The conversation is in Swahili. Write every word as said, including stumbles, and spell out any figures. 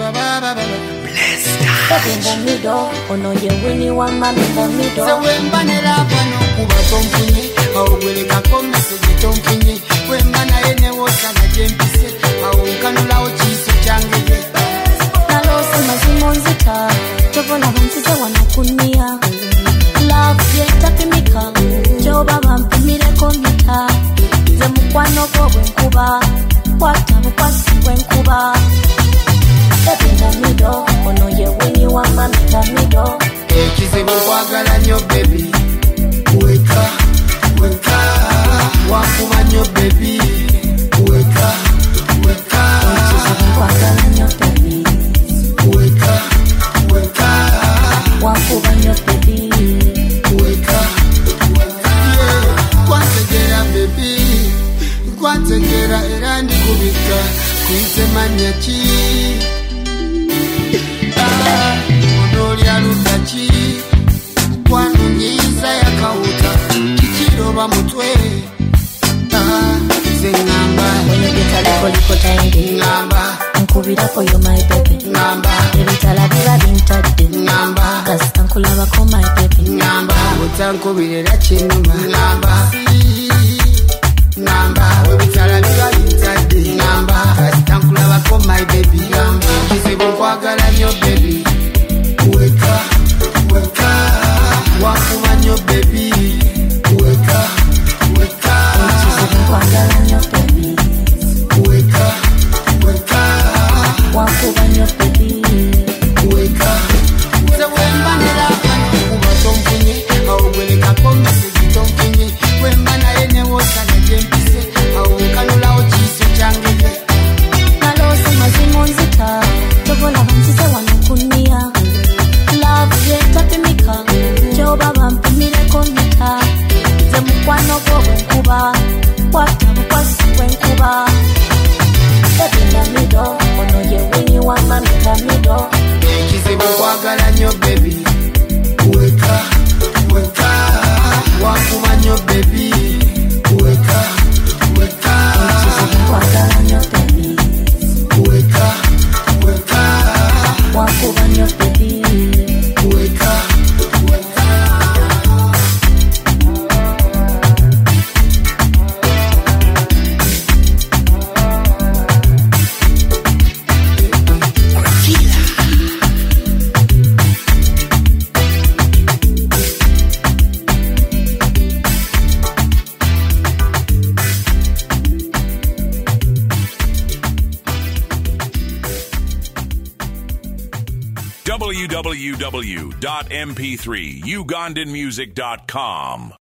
in the middle, oh no, you winnie one man in the middle. So when Banera Bano Kuba Company, how will it come to the company? When Mana Ene was an agent, how can allow cheese to Jangle? Nalo Sima Simonzita, Jovana Vansita Wanakunia. Love yet at the Mika, Joba Vampimire Komita, the Mukwano Goben Kuba, what a Mukasi when Kuba. Step in the middle, oh no, you winnie one man in the middle. Kizibu wagala nyo baby, weka, weka. Wakuma nyo baby, weka, weka. Kizibu wagala nyo baby, weka, weka. Wakuma nyo baby, weka, weka. Yeah, kwantegera baby, kwantegera erandi kubika, kuise manyachi. Ah, onolya ludachi, kwanunyiza yakawuta, kichiroba mutwe. Ah, zengamba. when you get a little little tiny, Ngamba, Nkubira for you my baby. ngamba, Ebitala biba bintadde. ngamba, Kasita nkulabako my baby. ngamba. Utankubirira kinuma. Ngamba, ngamba. Webitala biba bintadde. Ngamba, kasita nkulabako my baby. Ngamba, kizibu nkwagala nnyo baby. Weka, weka. Wakuma nnyo baby. Weka, weka. Kizibu nkwagala nnyo baby. Weka, weka. Wakuba nnyo baby. Weka. Se wemba nera bano kuba tompunye, awugweleka komese zitompunye. Wemba naye ne wosa na jempise, awukanula ochiso changege. Nalo Sima Simonzita, Jovana Vansita Wanakunia. Love yet at the Mika, Joba Vampimire Komita, the Mukwano Goben Kuba, what a Mukwasi when Kuba. Step in the middle, oh no, you winnie one man in the middle. Kizibu kwagala nnyo baby. Weka, weka. Wakuma nnyo baby. Weka, weka. Kizibu nkwagala nnyo baby. Weka, weka. Wakuba nnyo baby. Weka, weka. w w w dot m p three ugandan music dot com